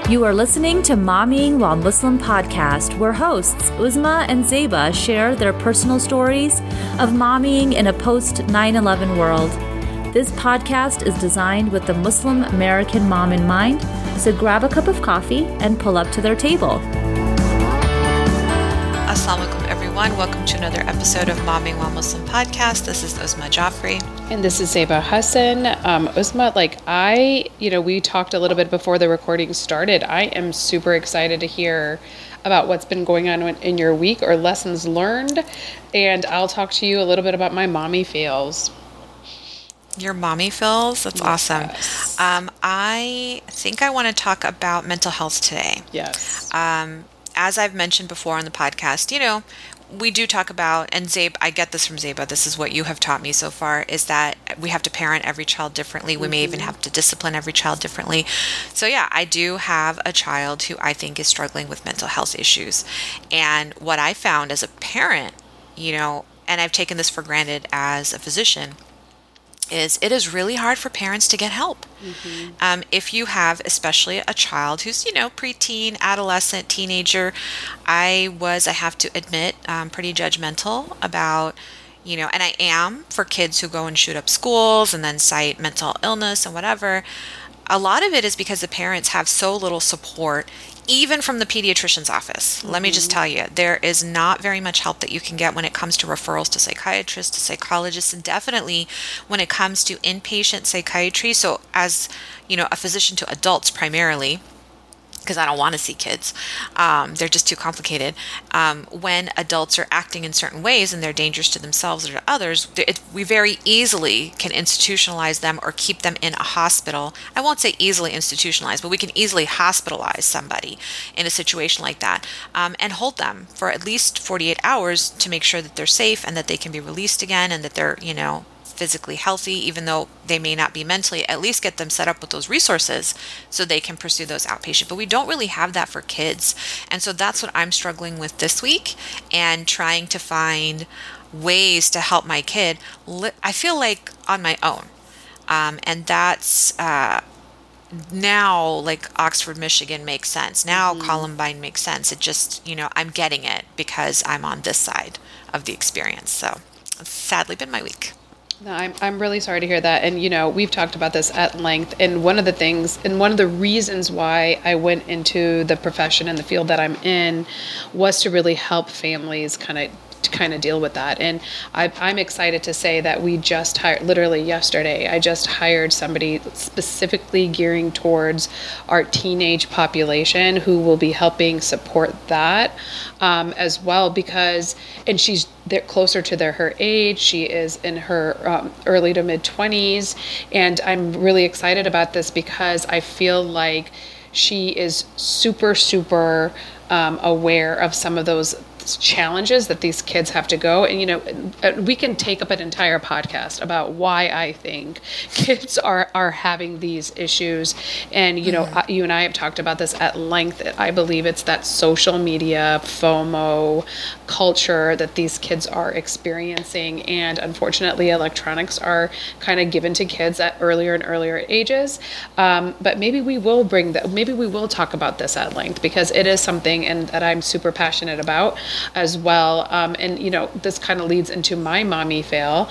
You are listening to Mommying While Muslim podcast, where hosts Uzma and Zeba share their personal stories of mommying in a post 9/11 world. This podcast is designed with the Muslim American mom in mind, so grab a cup of coffee and pull up to their table. Assalamu alaikum, everyone. Welcome to another episode of Mommying While Muslim podcast. This is Uzma Jaffrey. And this is Zeba Hassan. Uzma, we talked a little bit before the recording started. I am super excited to hear about what's been going on in your week or lessons learned. And I'll talk to you a little bit about my mommy fails. Your mommy feels? That's awesome. I think I want to talk about mental health today. Yes. As I've mentioned before on the podcast, we do talk about, and Zabe, I get this from Zeba, this is what you have taught me so far, is that we have to parent every child differently. We may even have to discipline every child differently. So yeah, I do have a child who I think is struggling with mental health issues. And what I found as a parent, and I've taken this for granted as a physician, is it is really hard for parents to get help. If you have especially a child who's, preteen, adolescent, teenager, I have to admit, pretty judgmental about, and I am for kids who go and shoot up schools and then cite mental illness and whatever. A lot of it is because the parents have so little support, even from the pediatrician's office. Let me just tell you, there is not very much help that you can get when it comes to referrals to psychiatrists, to psychologists, and definitely when it comes to inpatient psychiatry. So as, a physician to adults primarily, because I don't want to see kids. They're just too complicated. When adults are acting in certain ways and they're dangerous to themselves or to others, we very easily can institutionalize them or keep them in a hospital. I won't say easily institutionalize, but we can easily hospitalize somebody in a situation like that and hold them for at least 48 hours to make sure that they're safe and that they can be released again and that they're, physically healthy, even though they may not be mentally, at least get them set up with those resources so they can pursue those outpatient. But we don't really have that for kids. And so that's what I'm struggling with this week and trying to find ways to help my kid. I feel like on my own. And that's now like Oxford, Michigan makes sense. Now Columbine makes sense. It just, I'm getting it because I'm on this side of the experience. So it's sadly been my week. No, I'm really sorry to hear that. And, we've talked about this at length. And one of the reasons why I went into the profession and the field that I'm in was to really help families kind of deal with that. And I'm excited to say that we just hired, literally yesterday, I just hired somebody specifically gearing towards our teenage population who will be helping support that as well, and they're closer to her age. She is in her early to mid 20s. And I'm really excited about this because I feel like she is super, super aware of some of those challenges that these kids have to go. And, we can take up an entire podcast about why I think kids are having these issues. And, you and I have talked about this at length. I believe it's that social media FOMO culture that these kids are experiencing. And unfortunately, electronics are kind of given to kids at earlier and earlier ages. But maybe we will talk about this at length because it is something that I'm super passionate about as well. This kind of leads into my mommy fail,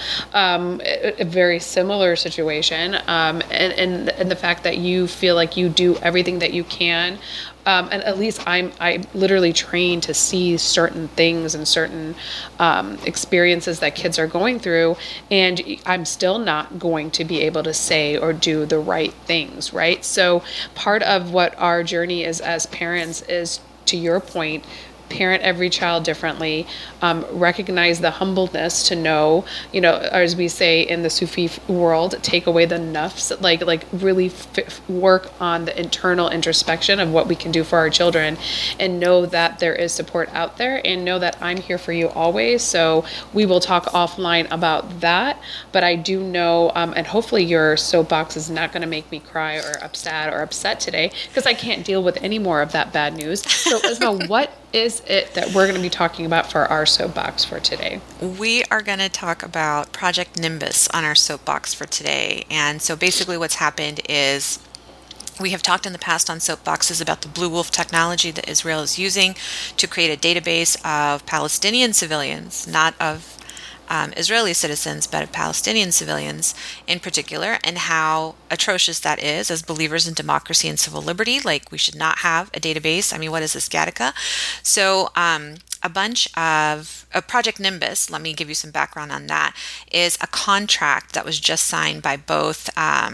a very similar situation. And the fact that you feel like you do everything that you can. And at least I literally trained to see certain things and certain experiences that kids are going through, and I'm still not going to be able to say or do the right things, right? So part of what our journey is as parents is, to your point, parent every child differently, recognize the humbleness to know, as we say in the Sufi world, take away the nafs, like really work on the internal introspection of what we can do for our children and know that there is support out there and know that I'm here for you always. So we will talk offline about that, but I do know, and hopefully your soapbox is not going to make me cry or upset today because I can't deal with any more of that bad news. So Isma, what is it that we're going to be talking about for our soapbox for today? We are going to talk about Project Nimbus on our soapbox for today. And so basically what's happened is We have talked in the past on Soapboxes about the Blue Wolf technology that Israel is using to create a database of Palestinian civilians, not of Israeli citizens, but of Palestinian civilians in particular, and how atrocious that is as believers in democracy and civil liberty. Like, we should not have a database. I mean, what is this, Gattaca? So a bunch of Project Nimbus, let me give you some background on that, is a contract that was just signed by both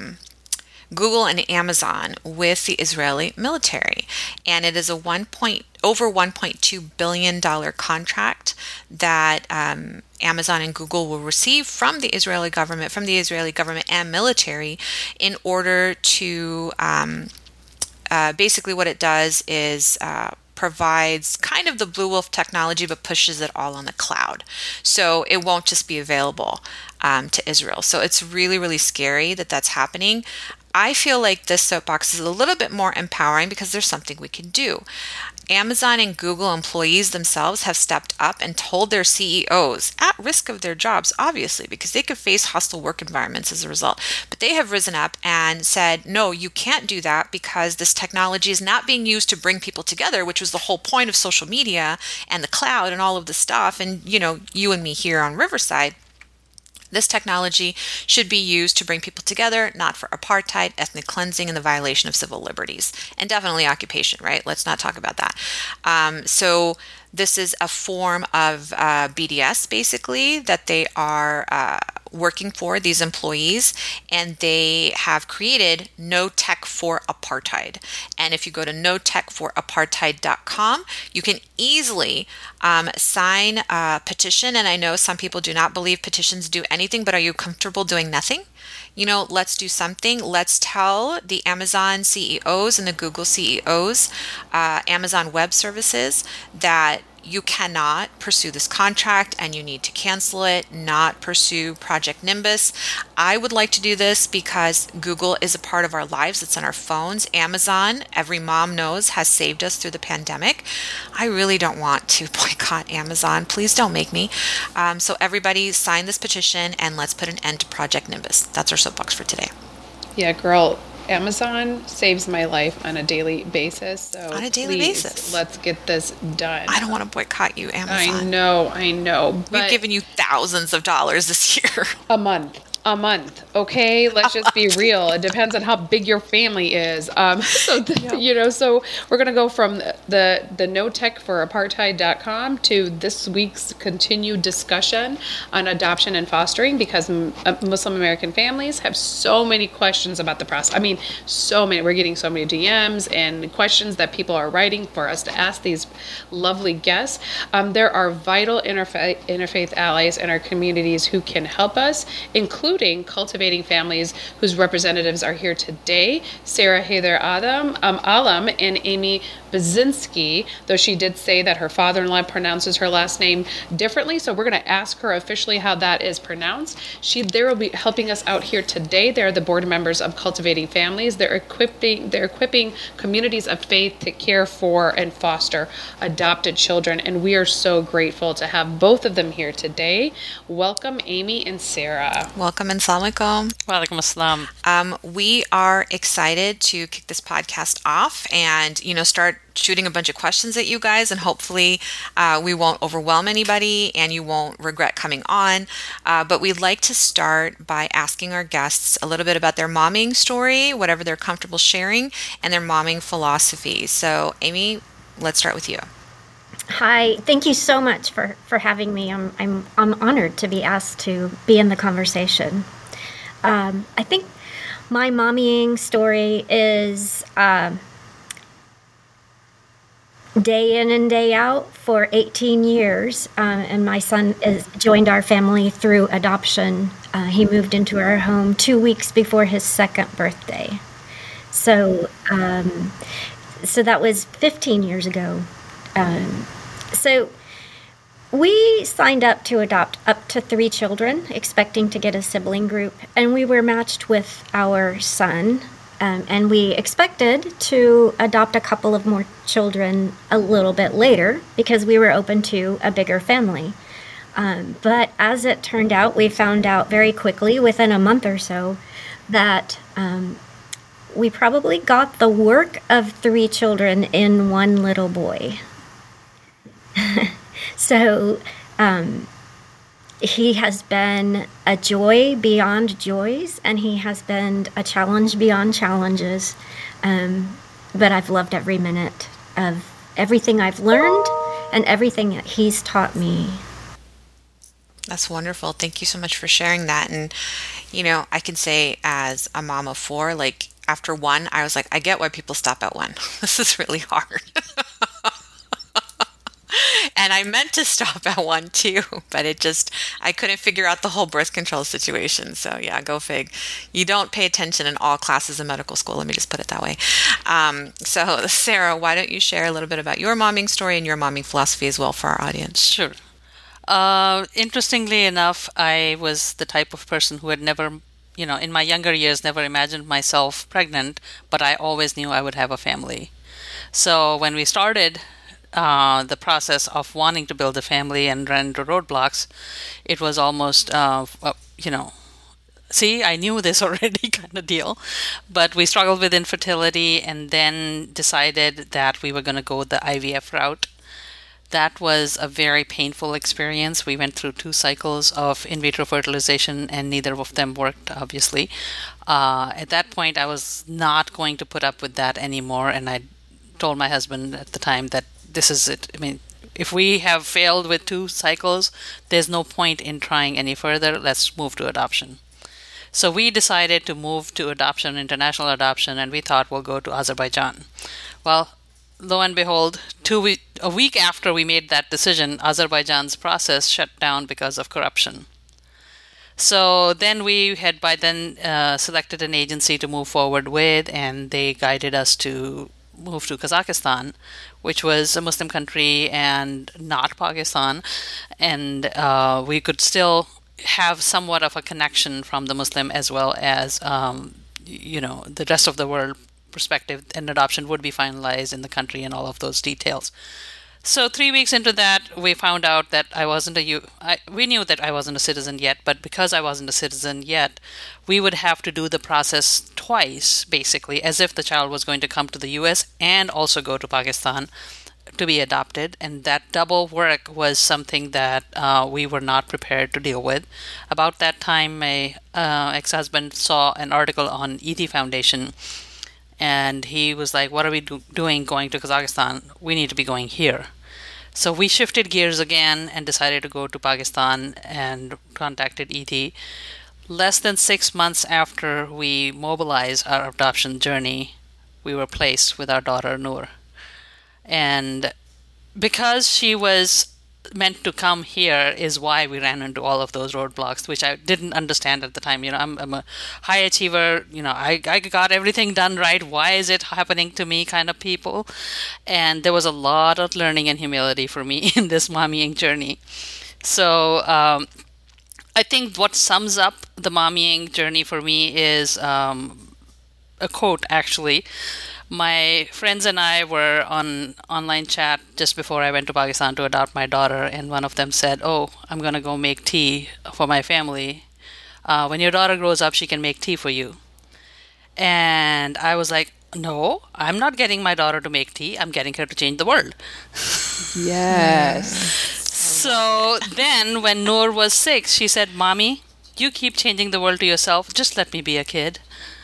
Google and Amazon with the Israeli military. And it is a over $1.2 billion contract that Amazon and Google will receive from the Israeli government and military in order to basically what it does is provides kind of the Blue Wolf technology, but pushes it all on the cloud. So it won't just be available to Israel. So it's really, really scary that that's happening. I feel like this soapbox is a little bit more empowering because there's something we can do. Amazon and Google employees themselves have stepped up and told their CEOs, at risk of their jobs, obviously, because they could face hostile work environments as a result, but they have risen up and said, no, you can't do that because this technology is not being used to bring people together, which was the whole point of social media and the cloud and all of this stuff. And, you and me here on Riverside, this technology should be used to bring people together, not for apartheid, ethnic cleansing, and the violation of civil liberties, and definitely occupation, right? Let's not talk about that. So this is a form of BDS, basically, that they are working for, these employees, and they have created No Tech for Apartheid. And if you go to notechforapartheid.com, you can easily sign a petition. And I know some people do not believe petitions do anything, but are you comfortable doing nothing? Let's do something. Let's tell the Amazon CEOs and the Google CEOs, Amazon Web Services, that you cannot pursue this contract and you need to cancel it, not pursue Project Nimbus. I would like to do this because Google is a part of our lives. It's on our phones. Amazon, every mom knows, has saved us through the pandemic. I really don't want to boycott Amazon. Please don't make me. So everybody sign this petition and let's put an end to Project Nimbus. That's our soapbox for today. Yeah, girl. Amazon saves my life on a daily basis. So on a daily basis, let's get this done. I don't want to boycott you, Amazon. I know. We've given you thousands of dollars this year. A month. Okay, let's just be real. It depends on how big your family is. So we're gonna go from the notechforapartheid.com to this week's continued discussion on adoption and fostering, because Muslim American families have so many questions about the process. I mean, so many. We're getting so many DMs and questions that people are writing for us to ask these lovely guests. There are vital interfaith allies in our communities who can help us, including Cultivating Families, whose representatives are here today, Sarah Hather Alam and Amy Bazinski, though she did say that her father-in-law pronounces her last name differently, so we're going to ask her officially how that is pronounced. They will be helping us out here today. They're the board members of Cultivating Families. They're equipping communities of faith to care for and foster adopted children, and we are so grateful to have both of them here today. Welcome, Amy and Sarah. Welcome and salam alaikum. Walaikum assalam. We are excited to kick this podcast off and, start shooting a bunch of questions at you guys, and hopefully we won't overwhelm anybody and you won't regret coming on. But we'd like to start by asking our guests a little bit about their momming story, whatever they're comfortable sharing, and their momming philosophy. So, Amy, let's start with you. Hi, thank you so much for having me. I'm honored to be asked to be in the conversation. I think my mommying story is day in and day out for 18 years, and my son joined our family through adoption. He moved into our home 2 weeks before his second birthday. So that was 15 years ago. So we signed up to adopt up to 3 children, expecting to get a sibling group, and we were matched with our son, and we expected to adopt a couple of more children a little bit later because we were open to a bigger family. But as it turned out, we found out very quickly, within a month or so, that we probably got the work of 3 children in one little boy. So he has been a joy beyond joys, and he has been a challenge beyond challenges. But I've loved every minute of everything I've learned and everything that he's taught me. That's wonderful. Thank you so much for sharing that. And, I can say as a mom of 4, like after 1, I was like, I get why people stop at 1. This is really hard. And I meant to stop at 1 too, but I couldn't figure out the whole birth control situation. So yeah, go fig. You don't pay attention in all classes in medical school. Let me just put it that way. So Sarah, why don't you share a little bit about your momming story and your momming philosophy as well for our audience? Sure. Interestingly enough, I was the type of person who had never, in my younger years, never imagined myself pregnant, but I always knew I would have a family. So when we started the process of wanting to build a family and ran into roadblocks, it was almost, see, I knew this already kind of deal. But we struggled with infertility and then decided that we were going to go the IVF route. That was a very painful experience. We went through 2 cycles of in vitro fertilization, and neither of them worked, obviously. At that point, I was not going to put up with that anymore, and I told my husband at the time that this is it. I mean, if we have failed with 2 cycles, there's no point in trying any further. Let's move to adoption. So we decided to move to adoption, international adoption, and we thought we'll go to Azerbaijan. Well, lo and behold, a week after we made that decision, Azerbaijan's process shut down because of corruption. So then we had by then selected an agency to move forward with, and they guided us to move to Kazakhstan, which was a Muslim country and not Pakistan, and we could still have somewhat of a connection from the Muslim as well as the rest of the world perspective, and adoption would be finalized in the country and all of those details. So 3 weeks into that, we found out that we knew that I wasn't a citizen yet, but because I wasn't a citizen yet, we would have to do the process twice, basically, as if the child was going to come to the U.S. and also go to Pakistan to be adopted. And that double work was something that we were not prepared to deal with. About that time, my ex-husband saw an article on ET Foundation, and he was like, what are we doing going to Kazakhstan? We need to be going here. So we shifted gears again and decided to go to Pakistan and contacted ET. Less than 6 months after we mobilized our adoption journey, we were placed with our daughter, Noor. And because she was meant to come here is why we ran into all of those roadblocks, which I didn't understand at the time. I'm a high achiever. I got everything done right. Why is it happening to me kind of people? And there was a lot of learning and humility for me in this mommying journey. So I think what sums up the mommying journey for me is a quote, actually. My friends and I were on online chat just before I went to Pakistan to adopt my daughter, and one of them said, oh, I'm going to go make tea for my family. When your daughter grows up, she can make tea for you. And I was like, no, I'm not getting my daughter to make tea. I'm getting her to change the world. Yes. So then when Noor was 6, she said, Mommy, you keep changing the world to yourself. Just let me be a kid.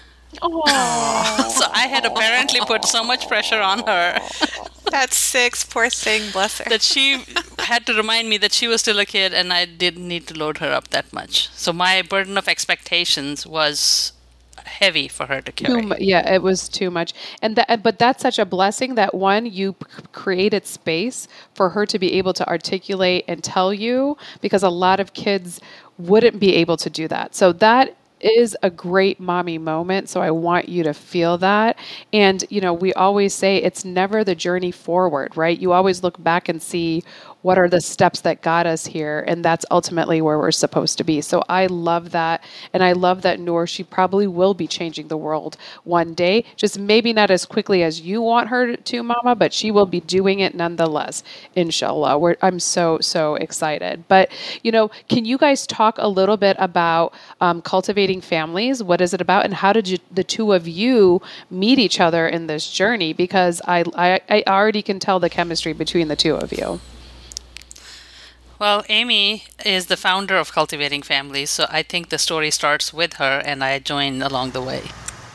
Oh. So I had apparently put so much pressure on her. That's 6, poor thing, bless her. That she had to remind me that she was still a kid and I didn't need to load her up that much. So my burden of expectations was heavy for her to carry. Yeah, it was too much. But that's such a blessing that you created space for her to be able to articulate and tell you, because a lot of kids wouldn't be able to do that. So that is a great mommy moment. So I want you to feel that. And, we always say it's never the journey forward, right? You always look back and see what are the steps that got us here? And that's ultimately where we're supposed to be. So I love that. And I love that Noor, she probably will be changing the world one day, just maybe not as quickly as you want her to, Mama, but she will be doing it nonetheless, inshallah. I'm so, so excited. But, can you guys talk a little bit about cultivating families? What is it about? And how did the two of you meet each other in this journey? Because I already can tell the chemistry between the two of you. Well, Amy is the founder of Cultivating Families, so I think the story starts with her, and I join along the way.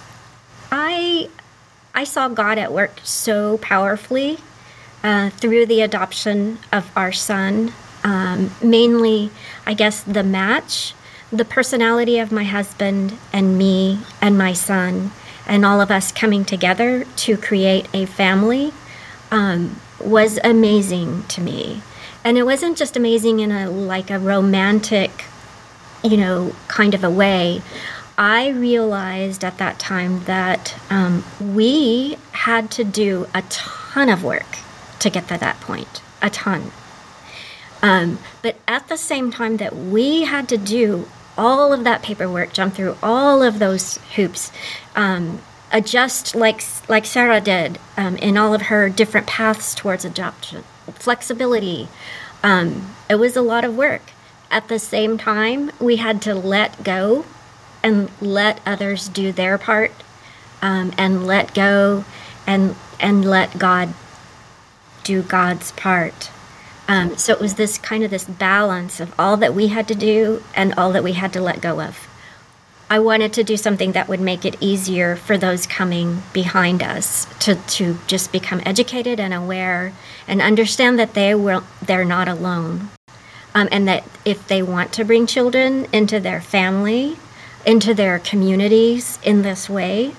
I saw God at work so powerfully through the adoption of our son. Mainly, I guess, the match, the personality of my husband and me and my son, and all of us coming together to create a family was amazing to me. And it wasn't just amazing in a romantic, kind of a way. I realized at that time that we had to do a ton of work to get to that point, a ton. But at the same time that we had to do all of that paperwork, jump through all of those hoops, adjust like Sarah did in all of her different paths towards adoption, flexibility. It was a lot of work. At the same time, we had to let go and let others do their part, and let go and let God do God's part. So it was this balance of all that we had to do and all that we had to let go of. I wanted to do something that would make it easier for those coming behind us to just become educated and aware and understand that they're not alone. And that if they want to bring children into their family, into their communities in this way,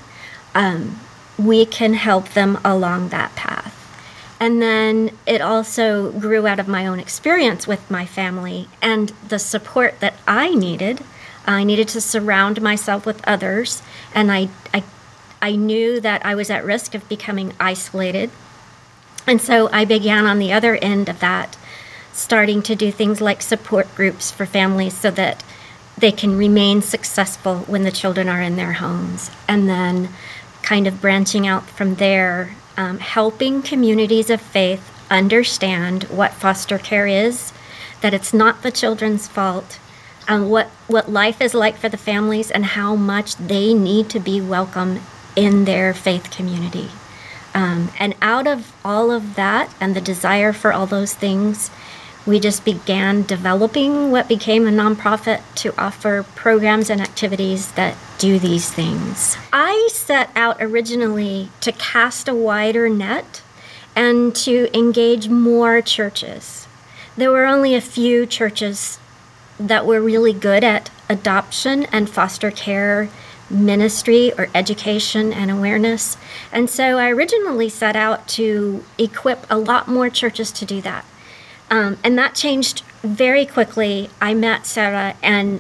we can help them along that path. And then it also grew out of my own experience with my family and the support that I needed. I needed to surround myself with others, and I knew that I was at risk of becoming isolated. And so I began on the other end of that, starting to do things like support groups for families so that they can remain successful when the children are in their homes. And then kind of branching out from there, helping communities of faith understand what foster care is, that it's not the children's fault, and what life is like for the families and how much they need to be welcome in their faith community. And out of all of that and the desire for all those things, we just began developing what became a nonprofit to offer programs and activities that do these things. I set out originally to cast a wider net and to engage more churches. There were only a few churches that were really good at adoption and foster care ministry or education and awareness. And so I originally set out to equip a lot more churches to do that. And that changed very quickly. I met Sarah and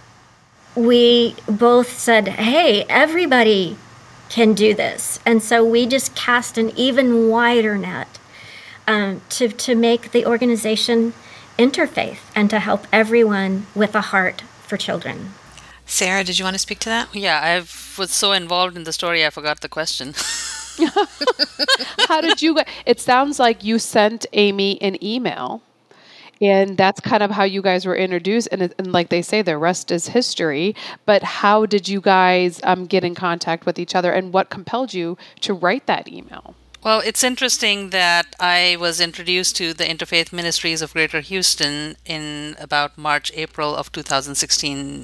we both said, hey, everybody can do this. And so we just cast an even wider net to make the organization interfaith and to help everyone with a heart for children. Sarah, did you want to speak to that? Yeah, I was so involved in the story, I forgot the question. How did you? It sounds like you sent Amy an email, and that's kind of how you guys were introduced. And like they say, the rest is history. But how did you guys get in contact with each other, and what compelled you to write that email? Well, it's interesting that I was introduced to the Interfaith Ministries of Greater Houston in about March, April of 2014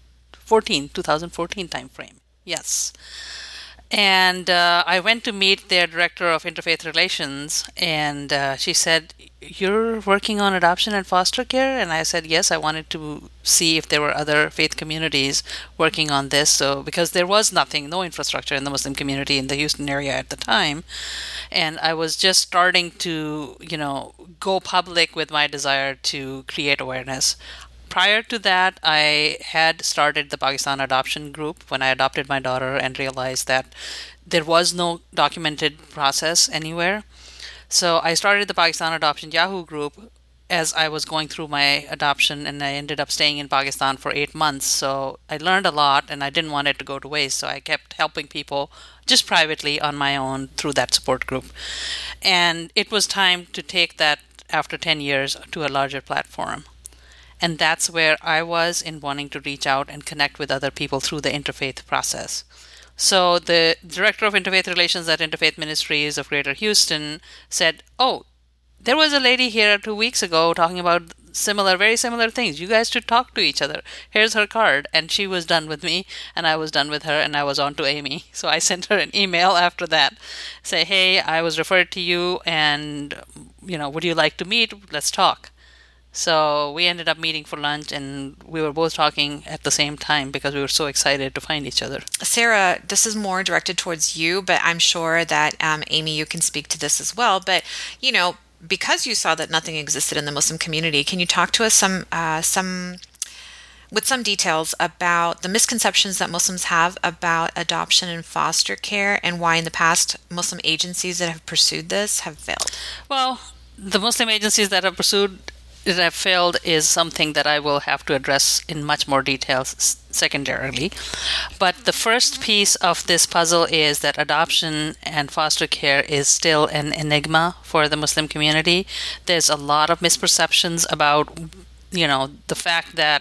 timeframe. Yes. And I went to meet their director of interfaith relations, and she said, "You're working on adoption and foster care?" And I said, "Yes, I wanted to see if there were other faith communities working on this." So, because there was no infrastructure in the Muslim community in the Houston area at the time, and I was just starting to, go public with my desire to create awareness. Prior to that, I had started the Pakistan Adoption Group when I adopted my daughter and realized that there was no documented process anywhere. So I started the Pakistan Adoption Yahoo group as I was going through my adoption, and I ended up staying in Pakistan for 8 months. So I learned a lot, and I didn't want it to go to waste. So I kept helping people just privately on my own through that support group. And it was time to take that, after 10 years, to a larger platform. And that's where I was in wanting to reach out and connect with other people through the interfaith process. So the director of interfaith relations at Interfaith Ministries of Greater Houston said, "Oh, there was a lady here 2 weeks ago talking about very similar things. You guys should talk to each other. Here's her card." And she was done with me, and I was done with her, and I was on to Amy. So I sent her an email after that, say, "Hey, I was referred to you, and, would you like to meet? Let's talk." So we ended up meeting for lunch, and we were both talking at the same time because we were so excited to find each other. Sarah, this is more directed towards you, but I'm sure that Amy, you can speak to this as well. But, because you saw that nothing existed in the Muslim community, can you talk to us with some details about the misconceptions that Muslims have about adoption and foster care, and why in the past Muslim agencies that have pursued this have failed? Well, the Muslim agencies that have failed is something that I will have to address in much more detail secondarily. But the first piece of this puzzle is that adoption and foster care is still an enigma for the Muslim community. There's a lot of misperceptions about, the fact that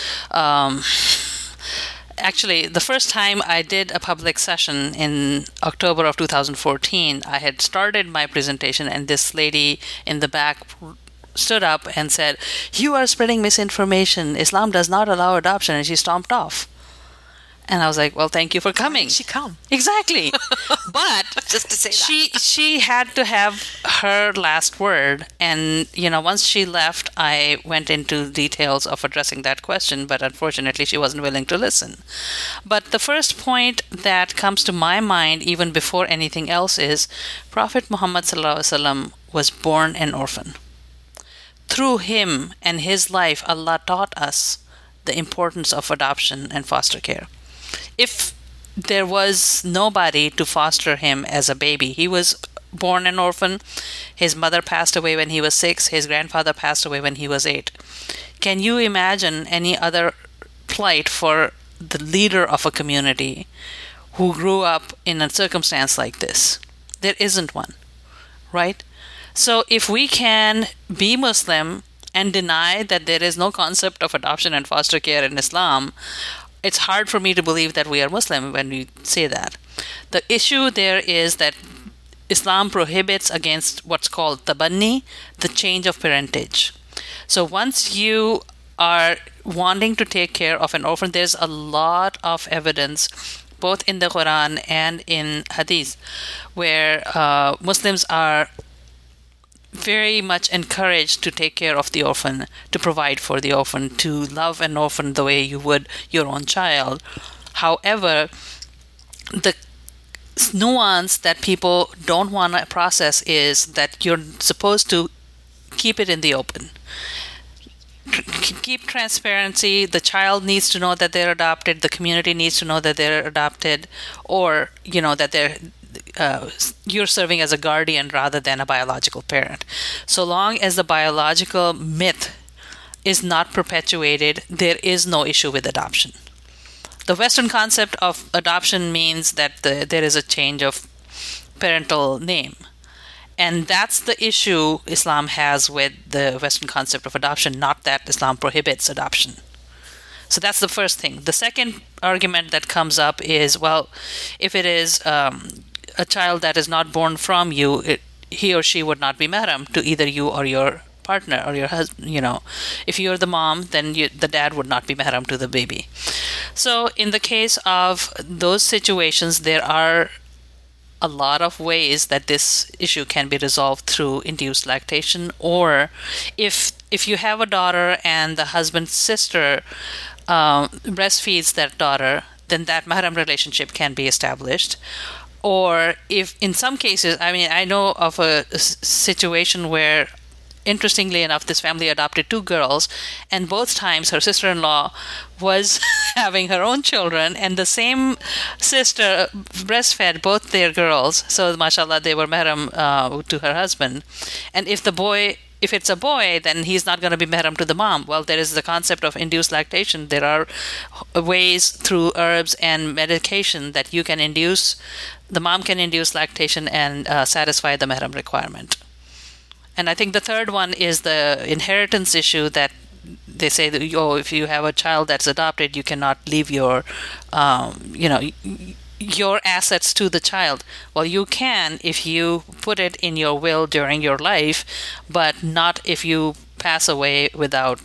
actually, the first time I did a public session in October of 2014, I had started my presentation, and this lady in the back stood up and said, "You are spreading misinformation. Islam does not allow adoption," and she stomped off. And I was like, "Well, thank you for coming." Why did she come? Exactly. But just to say that. she had to have her last word. And, once she left, I went into details of addressing that question, but unfortunately she wasn't willing to listen. But the first point that comes to my mind, even before anything else, is Prophet Muhammad ﷺ was born an orphan. Through him and his life, Allah taught us the importance of adoption and foster care. If there was nobody to foster him as a baby, he was born an orphan. His mother passed away when he was 6. His grandfather passed away when he was 8. Can you imagine any other plight for the leader of a community who grew up in a circumstance like this? There isn't one, right? So if we can be Muslim and deny that there is no concept of adoption and foster care in Islam, it's hard for me to believe that we are Muslim when we say that. The issue there is that Islam prohibits against what's called tabanni, the change of parentage. So once you are wanting to take care of an orphan, there's a lot of evidence, both in the Quran and in Hadith, where Muslims are very much encouraged to take care of the orphan, to provide for the orphan, to love an orphan the way you would your own child. However, the nuance that people don't want to process is that you're supposed to keep it in the open. Keep transparency. The child needs to know that they're adopted. The community needs to know that they're adopted, or that you're serving as a guardian rather than a biological parent. So long as the biological myth is not perpetuated, there is no issue with adoption. The Western concept of adoption means that there is a change of parental name. And that's the issue Islam has with the Western concept of adoption, not that Islam prohibits adoption. So that's the first thing. The second argument that comes up is, well, if it is a child that is not born from you, he or she would not be mahram to either you or your partner or your husband. If you're the mom, then the dad would not be mahram to the baby. So in the case of those situations, there are a lot of ways that this issue can be resolved through induced lactation, or if you have a daughter and the husband's sister breastfeeds that daughter, then that mahram relationship can be established. Or if in some cases, I know of a situation where, interestingly enough, this family adopted 2 girls, and both times her sister-in-law was having her own children, and the same sister breastfed both their girls. So, mashallah, they were mahram to her husband. And if the boy if it's a boy, then he's not going to be mahram to the mom. Well, there is the concept of induced lactation. There are ways through herbs and medication that you can induce, the mom can induce lactation and satisfy the mahram requirement. And I think the third one is the inheritance issue that they say that, if you have a child that's adopted, you cannot leave your, your assets to the child. Well, you can if you put it in your will during your life, but not if you pass away without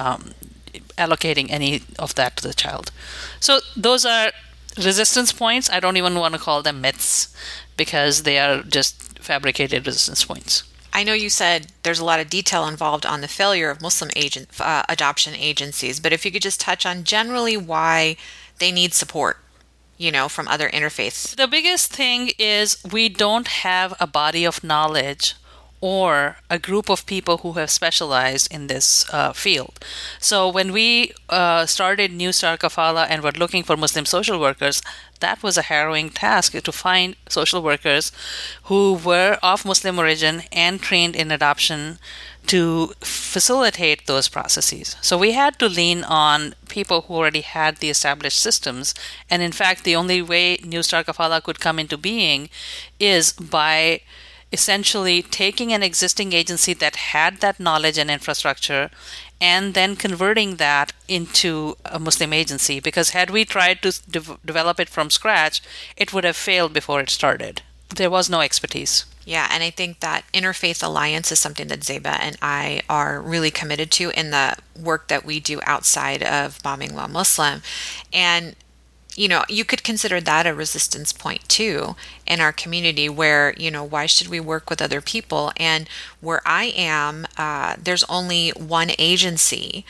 allocating any of that to the child. So those are resistance points. I don't even want to call them myths because they are just fabricated resistance points. I know you said there's a lot of detail involved on the failure of Muslim adoption agencies, but if you could just touch on generally why they need support, from other interfaiths. The biggest thing is we don't have a body of knowledge or a group of people who have specialized in this field. So when we started New Star Kafala and were looking for Muslim social workers, that was a harrowing task to find social workers who were of Muslim origin and trained in adoption to facilitate those processes. So we had to lean on people who already had the established systems. And in fact, the only way New Star Kafala could come into being is by essentially taking an existing agency that had that knowledge and infrastructure and then converting that into a Muslim agency. Because had we tried to develop it from scratch, it would have failed before it started. There was no expertise. Yeah, and I think that interfaith alliance is something that Zeba and I are really committed to in the work that we do outside of Momming While Muslim. And, you could consider that a resistance point too in our community where, why should we work with other people? And where I am, there's only one agency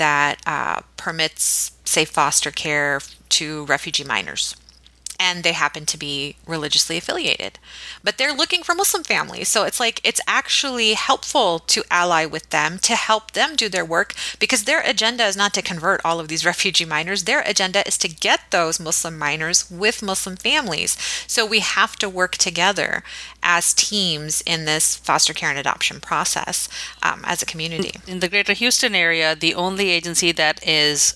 that permits safe foster care to refugee minors. And they happen to be religiously affiliated. But they're looking for Muslim families. So it's actually helpful to ally with them, to help them do their work, because their agenda is not to convert all of these refugee minors. Their agenda is to get those Muslim minors with Muslim families. So we have to work together as teams in this foster care and adoption process as a community. In the greater Houston area, the only agency that is,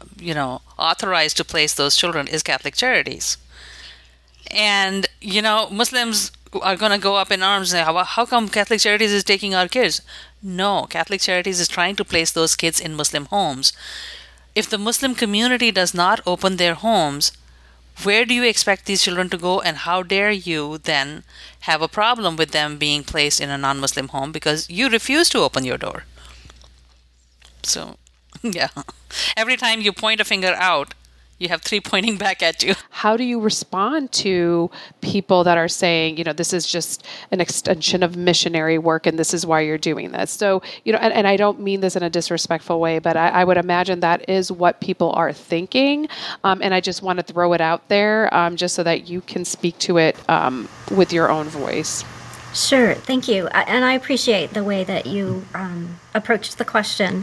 authorized to place those children is Catholic Charities. And, Muslims are going to go up in arms and say, how come Catholic Charities is taking our kids? No, Catholic Charities is trying to place those kids in Muslim homes. If the Muslim community does not open their homes, where do you expect these children to go? And how dare you then have a problem with them being placed in a non-Muslim home because you refuse to open your door? So, yeah. Every time you point a finger out, you have three pointing back at you. How do you respond to people that are saying, this is just an extension of missionary work and this is why you're doing this? So, and I don't mean this in a disrespectful way, but I would imagine that is what people are thinking. And I just want to throw it out there just so that you can speak to it with your own voice. Sure, thank you. And I appreciate the way that you approached the question.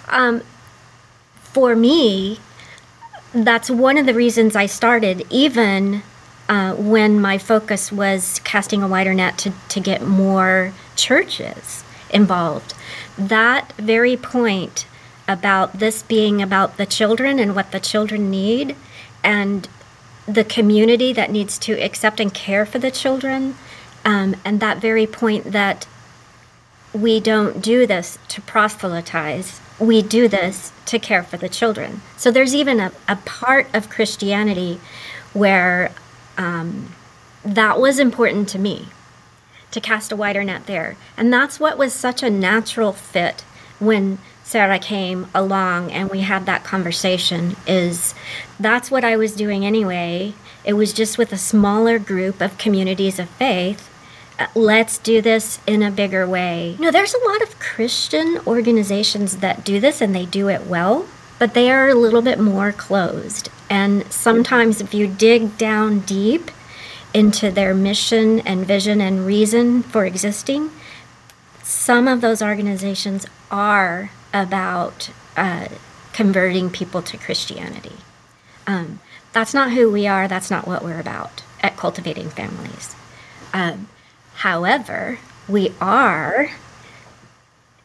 For me, that's one of the reasons I started, even when my focus was casting a wider net to get more churches involved. That very point about this being about the children and what the children need and the community that needs to accept and care for the children, and that very point that we don't do this to proselytize. We do this to care for the children. So there's even a part of Christianity where that was important to me, to cast a wider net there. And that's what was such a natural fit when Sarah came along and we had that conversation, is that's what I was doing anyway. It was just with a smaller group of communities of faith. Let's do this in a bigger way. There's a lot of Christian organizations that do this and they do it well, but they are a little bit more closed. And sometimes if you dig down deep into their mission and vision and reason for existing, some of those organizations are about converting people to Christianity. That's not who we are. That's not what we're about at Cultivating Families. However, we are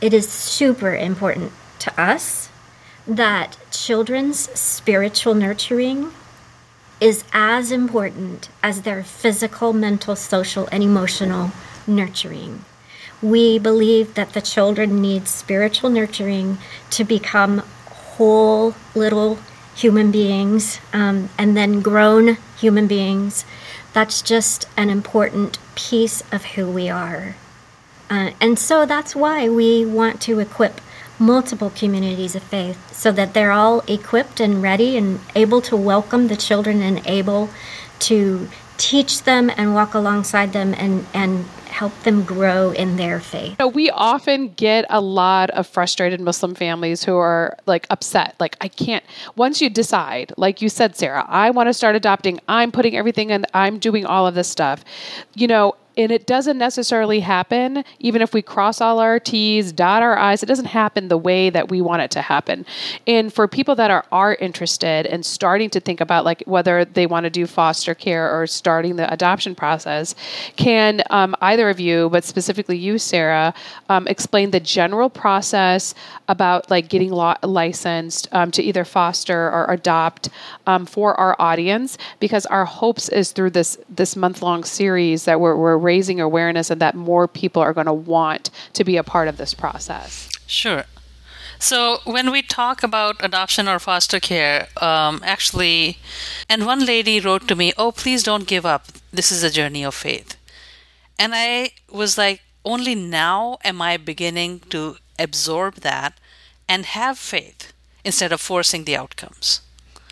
it is super important to us that children's spiritual nurturing is as important as their physical, mental, social, and emotional nurturing. We believe that the children need spiritual nurturing to become whole little human beings, and then grown human beings. That's just an important piece of who we are. And so that's why we want to equip multiple communities of faith so that they're all equipped and ready and able to welcome the children and able to teach them and walk alongside them and help them grow in their faith. We often get a lot of frustrated Muslim families who are like upset. Like, I can't, once you decide, like you said, Sarah, I want to start adopting, I'm putting everything in, I'm doing all of this stuff, and it doesn't necessarily happen, even if we cross all our T's, dot our I's, it doesn't happen the way that we want it to happen. And for people that are interested and starting to think about like whether they want to do foster care or starting the adoption process, can either of you, but specifically you, Sarah, explain the general process about like getting licensed to either foster or adopt for our audience? Because our hopes is through this month-long series that we're raising awareness and that more people are going to want to be a part of this process. Sure. So when we talk about adoption or foster care, actually, and one lady wrote to me, "Oh, please don't give up. This is a journey of faith." And I was like, only now am I beginning to absorb that and have faith instead of forcing the outcomes.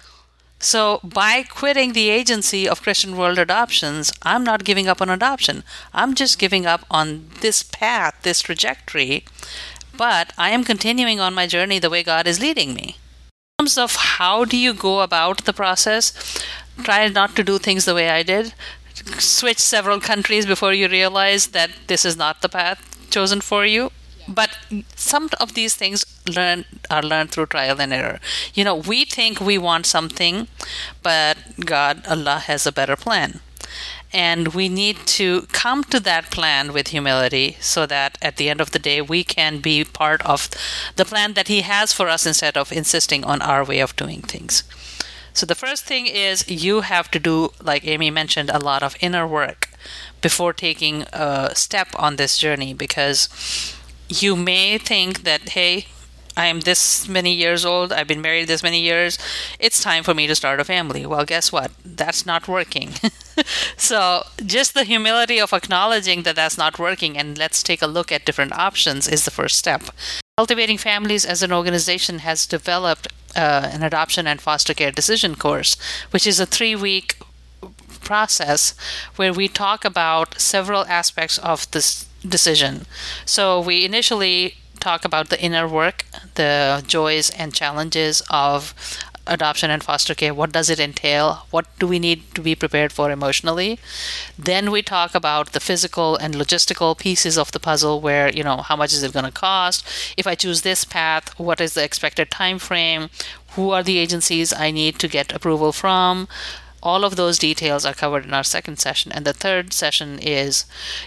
So by quitting the agency of Christian World Adoptions, I'm not giving up on adoption. I'm just giving up on this path, this trajectory, but I am continuing on my journey the way God is leading me. In terms of how do you go about the process, try not to do things the way I did. Switch several countries before you realize that this is not the path chosen for you. But some of these things are learned through trial and error. We think we want something, but God, Allah, has a better plan. And we need to come to that plan with humility so that at the end of the day, we can be part of the plan that He has for us instead of insisting on our way of doing things. So the first thing is you have to do, like Amy mentioned, a lot of inner work before taking a step on this journey, because you may think that, hey, I am this many years old, I've been married this many years, it's time for me to start a family. Well, guess what? That's not working. So just the humility of acknowledging that that's not working and let's take a look at different options is the first step. Cultivating Families as an organization has developed an adoption and foster care decision course, which is a 3-week process where we talk about several aspects of this decision. So we initially talk about the inner work, the joys and challenges of adoption and foster care. What does it entail? What do we need to be prepared for emotionally? Then we talk about the physical and logistical pieces of the puzzle where, how much is it going to cost? If I choose this path, what is the expected time frame? Who are the agencies I need to get approval from? All of those details are covered in our second session. And the third session is,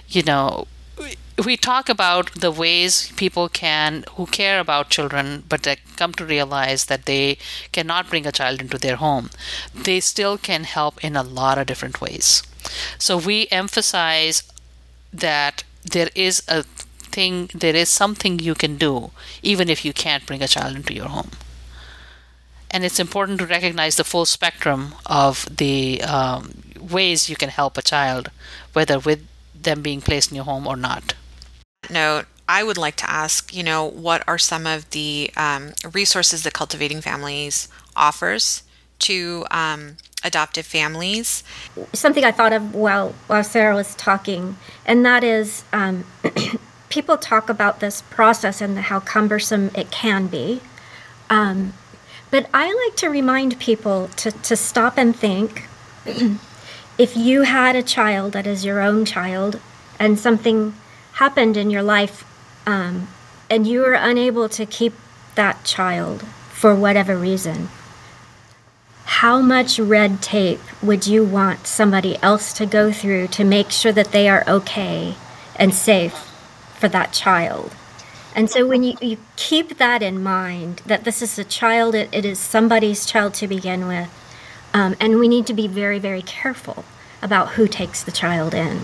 we talk about the ways people who care about children, but they come to realize that they cannot bring a child into their home. They still can help in a lot of different ways. So we emphasize that there is something you can do, even if you can't bring a child into your home. And it's important to recognize the full spectrum of the ways you can help a child, whether with them being placed in your home or not. Note, I would like to ask, what are some of the resources that Cultivating Families offers to adoptive families? Something I thought of while Sarah was talking, and that is people talk about this process and how cumbersome it can be. But I like to remind people to stop and think, if you had a child that is your own child and something happened in your life and you were unable to keep that child for whatever reason, how much red tape would you want somebody else to go through to make sure that they are okay and safe for that child? And so when you keep that in mind, that this is a child, it is somebody's child to begin with, and we need to be very, very careful about who takes the child in.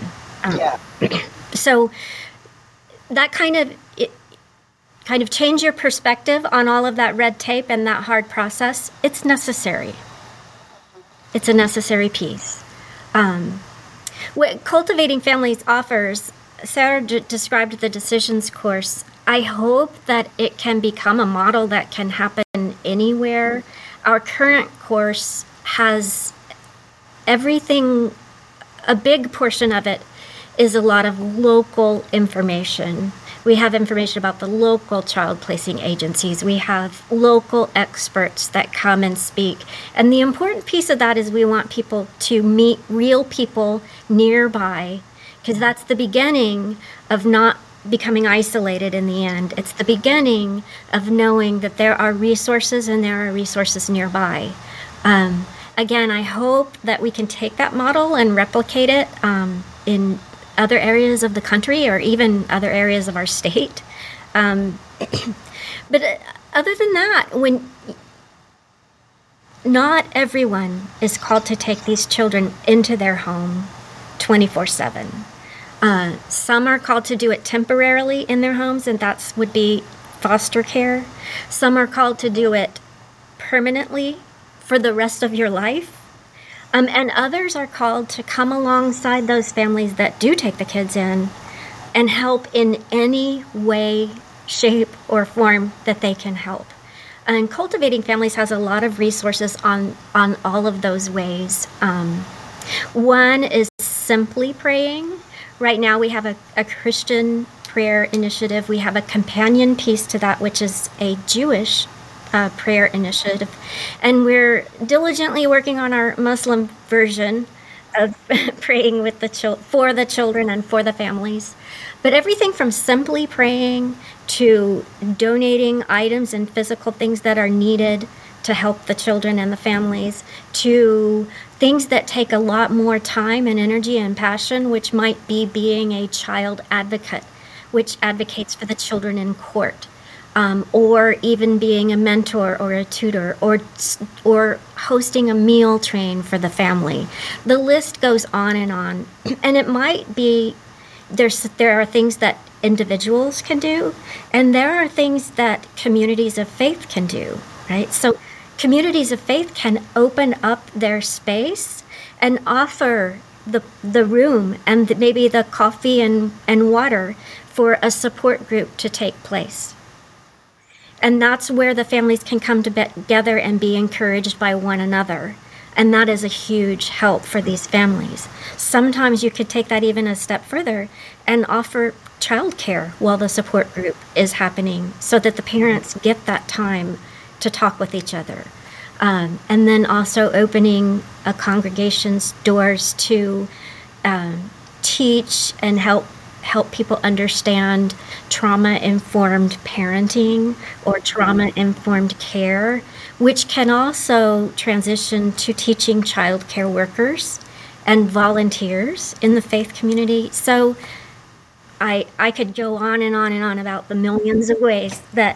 So that kind of change your perspective on all of that red tape and that hard process. It's necessary. It's a necessary piece. What Cultivating Families offers, Sarah described the Decisions course. I hope that it can become a model that can happen anywhere. Our current course has everything, a big portion of it is a lot of local information. We have information about the local child placing agencies. We have local experts that come and speak. And the important piece of that is we want people to meet real people nearby, because that's the beginning of not becoming isolated in the end. It's the beginning of knowing that there are resources and there are resources nearby. Again, I hope that we can take that model and replicate it in other areas of the country or even other areas of our state. But other than that, when not everyone is called to take these children into their home 24/7. Some are called to do it temporarily in their homes, and that would be foster care. Some are called to do it permanently for the rest of your life. And others are called to come alongside those families that do take the kids in and help in any way, shape, or form that they can help. And Cultivating Families has a lot of resources on all of those ways. One is simply praying. Right now we have a Christian prayer initiative. We have a companion piece to that, which is a Jewish prayer initiative. And we're diligently working on our Muslim version of praying with for the children and for the families. But everything from simply praying to donating items and physical things that are needed to help the children and the families, to things that take a lot more time and energy and passion, which might be being a child advocate, which advocates for the children in court. Or even being a mentor or a tutor, or hosting a meal train for the family. The list goes on. And it might be, there are things that individuals can do, and there are things that communities of faith can do, right? So communities of faith can open up their space and offer the room and maybe the coffee and water for a support group to take place. And that's where the families can come together and be encouraged by one another. And that is a huge help for these families. Sometimes you could take that even a step further and offer childcare while the support group is happening, so that the parents get that time to talk with each other. And then also opening a congregation's doors to teach and help people understand trauma-informed parenting or trauma-informed care, which can also transition to teaching child care workers and volunteers in the faith community. So I could go on and on and on about the millions of ways that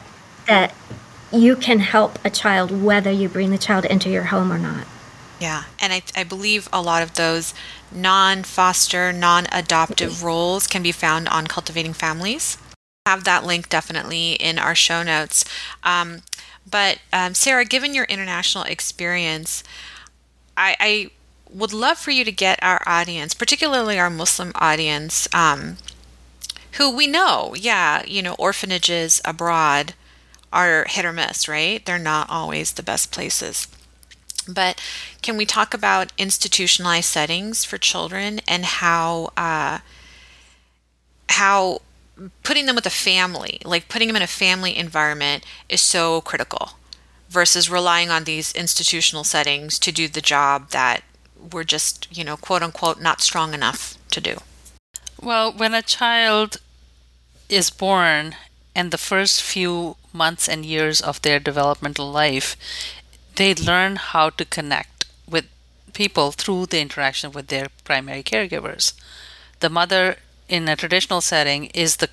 you can help a child, whether you bring the child into your home or not. Yeah, and I believe a lot of those non-foster, non-adoptive roles can be found on Cultivating Families. Have that link definitely in our show notes. But Sarah, given your international experience, I would love for you to get our audience, particularly our Muslim audience, who we know, orphanages abroad are hit or miss, right? They're not always the best places. But can we talk about institutionalized settings for children and how putting them with a family, like putting them in a family environment, is so critical versus relying on these institutional settings to do the job that we're just, quote unquote, not strong enough to do? Well, when a child is born and the first few months and years of their developmental life, they learn how to connect with people through the interaction with their primary caregivers. The mother in a traditional setting is the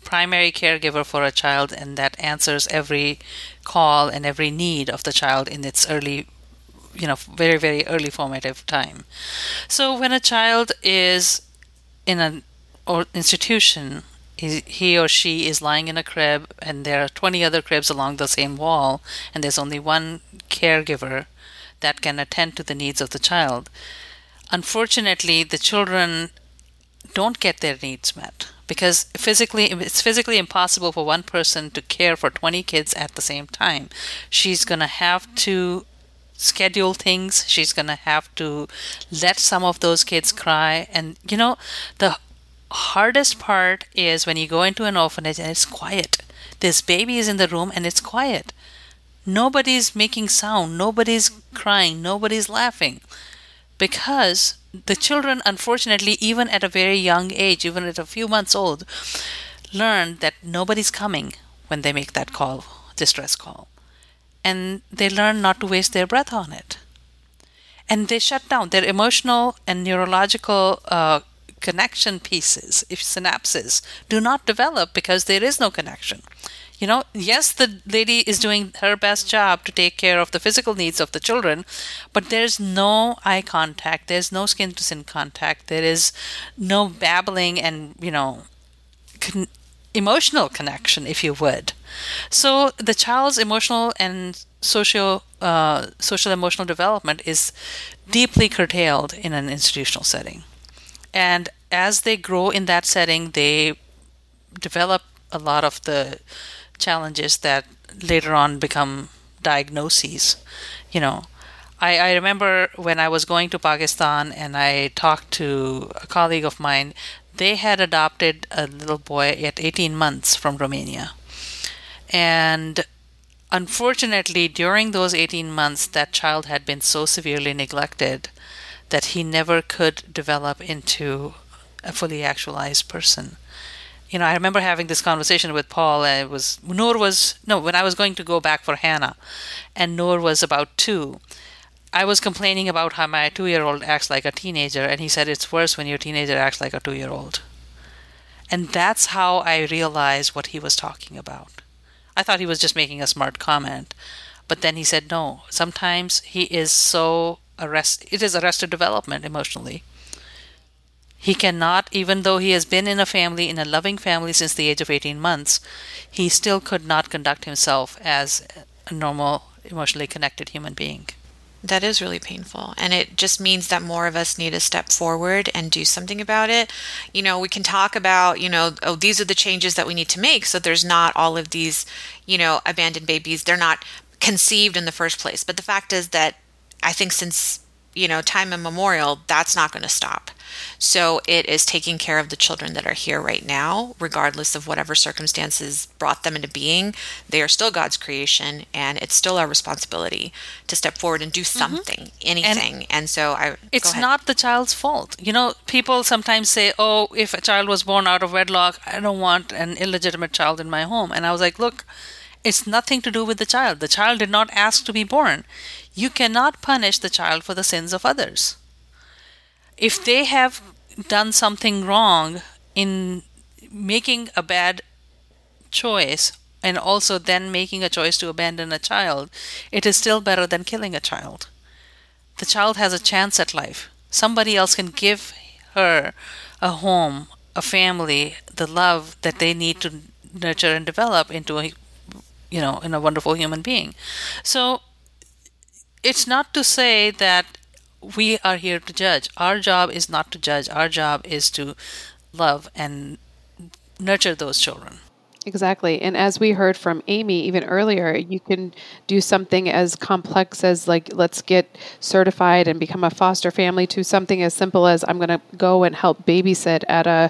primary caregiver for a child and that answers every call and every need of the child in its early, very, very early formative time. So when a child is in an institution, he or she is lying in a crib and there are 20 other cribs along the same wall and there's only one caregiver that can attend to the needs of the child. Unfortunately, the children don't get their needs met because it's physically impossible for one person to care for 20 kids at the same time. She's going to have to schedule things. She's going to have to let some of those kids cry. And, the hardest part is when you go into an orphanage and it's quiet. There's babies in the room and it's quiet. Nobody's making sound. Nobody's crying. Nobody's laughing. Because the children, unfortunately, even at a very young age, even at a few months old, learn that nobody's coming when they make that call, distress call. And they learn not to waste their breath on it. And they shut down. Their emotional and neurological connection pieces, synapses, do not develop because there is no connection. Yes, the lady is doing her best job to take care of the physical needs of the children, but there's no eye contact, there's no skin-to-skin contact, there is no babbling and, emotional connection, if you would. So the child's emotional and social emotional development is deeply curtailed in an institutional setting. And as they grow in that setting, they develop a lot of the challenges that later on become diagnoses. I remember when I was going to Pakistan and I talked to a colleague of mine, they had adopted a little boy at 18 months from Romania. And unfortunately, during those 18 months, that child had been so severely neglected that he never could develop into a fully actualized person. I remember having this conversation with Paul. When I was going to go back for Hannah, and Noor was about 2. I was complaining about how my 2-year-old acts like a teenager, and he said it's worse when your teenager acts like a 2-year-old. And that's how I realized what he was talking about. I thought he was just making a smart comment, but then he said no. Sometimes he is so it is arrested development emotionally. He cannot, even though he has been in a loving family since the age of 18 months, he still could not conduct himself as a normal, emotionally connected human being. That is really painful. And it just means that more of us need to step forward and do something about it. We can talk about, these are the changes that we need to make so there's not all of these, abandoned babies. They're not conceived in the first place. But the fact is that I think since, time immemorial, that's not going to stop. So it is taking care of the children that are here right now, regardless of whatever circumstances brought them into being. They are still God's creation, and it's still our responsibility to step forward and do something, anything. And so it's not the child's fault. People sometimes say, oh, if a child was born out of wedlock, I don't want an illegitimate child in my home. And I was like, look, it's nothing to do with the child. The child did not ask to be born. You cannot punish the child for the sins of others. If they have done something wrong in making a bad choice and also then making a choice to abandon a child, it is still better than killing a child. The child has a chance at life. Somebody else can give her a home, a family, the love that they need to nurture and develop into in a wonderful human being. So it's not to say that we are here to judge. Our job is not to judge. Our job is to love and nurture those children. Exactly. And as we heard from Amy even earlier, you can do something as complex as let's get certified and become a foster family, to something as simple as I'm going to go and help babysit at a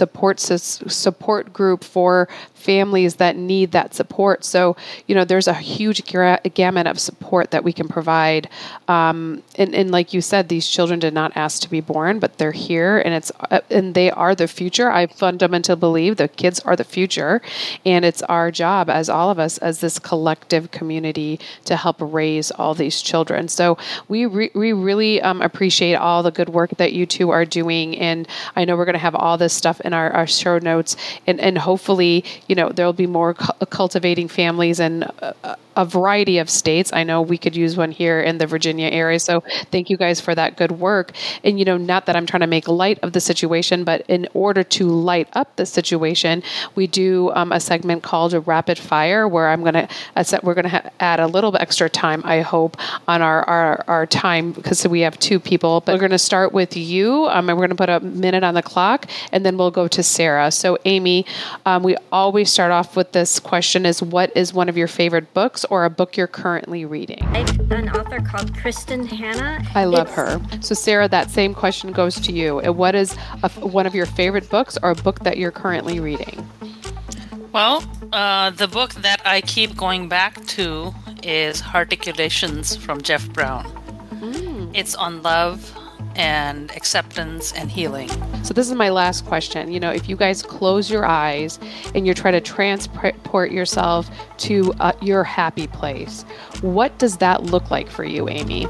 support group for families that need that support. So, there's a huge gamut of support that we can provide. And like you said, these children did not ask to be born, but they're here, and they are the future. I fundamentally believe the kids are the future. And it's our job as all of us, as this collective community, to help raise all these children. So we really appreciate all the good work that you two are doing. And I know we're going to have all this stuff in our show notes. And hopefully, there'll be more cultivating families in a variety of states. I know we could use one here in the Virginia area. So thank you guys for that good work. And, not that I'm trying to make light of the situation, but in order to light up the situation, we do a segment called a rapid fire, where we're going to add a little bit extra time, I hope, on our time, because we have two people. But we're going to start with you, and we're going to put a minute on the clock, and then we'll go to Sarah. So Amy, we always start off with this question: what is one of your favorite books or a book you're currently reading? An author called Kristen Hanna. I love her. So Sarah, that same question goes to you. What is one of your favorite books or a book that you're currently reading? Well, the book that I keep going back to is Hearticulations from Jeff Brown. It's on love and acceptance and healing. So this is my last question. If you guys close your eyes and you're trying to transport yourself to your happy place, what does that look like for you, Amy?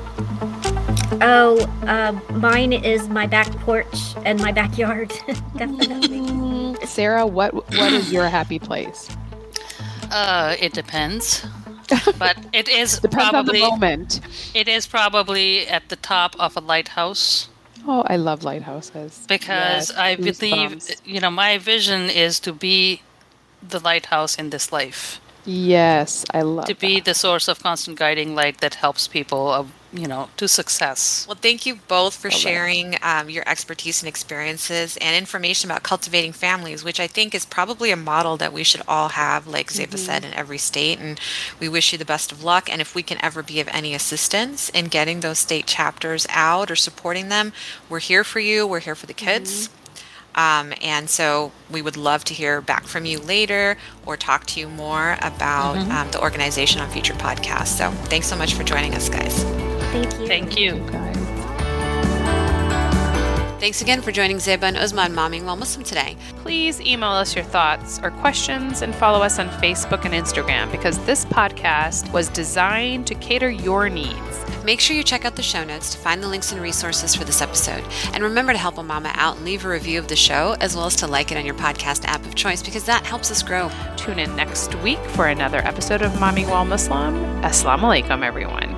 Mine is my back porch and my backyard. Definitely. Sarah, what is your happy place? It depends. But it is Depends on the moment. It is probably at the top of a lighthouse. Oh, I love lighthouses. Because yes, I believe, my vision is to be the lighthouse in this life. Yes, I love to be the source of constant guiding light that helps people, to success. Well, thank you both for sharing your expertise and experiences and information about cultivating families, which I think is probably a model that we should all have, like Zeba said, in every state. And we wish you the best of luck. And if we can ever be of any assistance in getting those state chapters out or supporting them, we're here for you. We're here for the kids. And so we would love to hear back from you later or talk to you more about the organization on future podcasts. So thanks so much for joining us, guys. Thank you. Thank you. guys. Thanks again for joining Zeba and Uzma on Momming While Muslim today. Please email us your thoughts or questions and follow us on Facebook and Instagram, because this podcast was designed to cater your needs. Make sure you check out the show notes to find the links and resources for this episode. And remember to help a mama out and leave a review of the show, as well as to like it on your podcast app of choice, because that helps us grow. Tune in next week for another episode of Momming While Muslim. Assalamu alaikum, everyone.